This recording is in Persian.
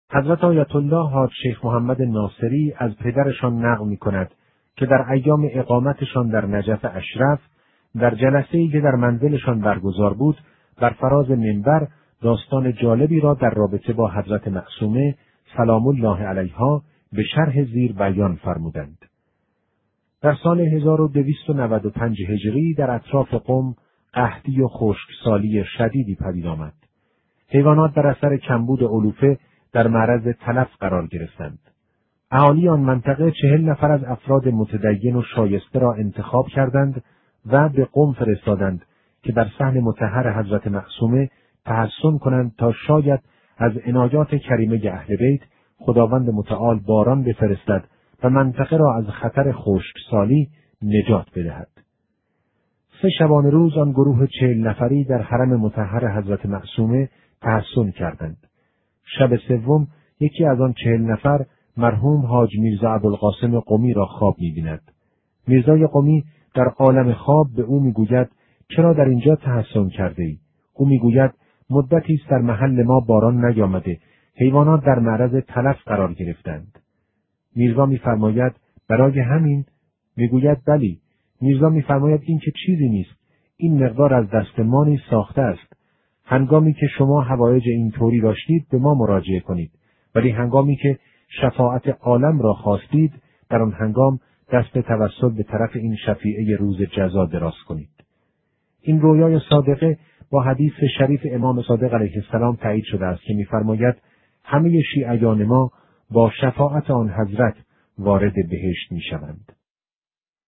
حضرت آیت الله حاج شیخ محمد ناصری از پدرشان نقل می‌کند که در ایام اقامتشان در نجف اشرف، در جلسه‌ای که در منزلشان برگزار بود، بر فراز منبر داستان جالبی را در رابطه با حضرت معصومه سلام الله علیها به شرح زیر بیان فرمودند. در سال 1295 هجری در اطراف قم قحطی و خشکسالی شدیدی پدید آمد. حیوانات در اثر کمبود علوفه در معرض تلف قرار گرفتند. اهالی آن منطقه 40 نفر از افراد متدین و شایسته را انتخاب کردند و به قم فرستادند که در صحن مطهر حضرت معصومه تحسن کنند تا شاید از عنایات کریمه اهل بیت خداوند متعال باران بفرستد و منطقه را از خطر خشکسالی نجات بدهد. 3 شبانه روز آن گروه 40 نفری در حرم مطهر حضرت معصومه تحسن کردند. شب سوم یکی از آن 40 نفر مرحوم حاج میرزا ابوالقاسم قمی را خواب می‌بیند. میرزای قمی در عالم خواب به او میگوید چرا در اینجا تحسن کرده‌ای؟ او میگوید مدتی است در محل ما باران نیامده، حیوانات در معرض تلف قرار گرفتند. میرزا میفرماید برای همین؟ میگوید بلی. میرزا میفرماید این که چیزی نیست، این مقدار از دست ما نیز ساخته است. هنگامی که شما حوایج این طوری داشتید به ما مراجعه کنید، ولی هنگامی که شفاعت عالم را خواستید در آن هنگام دست توسل به طرف این شفیعه روز جزا دراز کنید. این رویای صادقه با حدیث شریف امام صادق علیه السلام تایید شده است که می‌فرماید همه شیعیان ما با شفاعت آن حضرت وارد بهشت می‌شوند.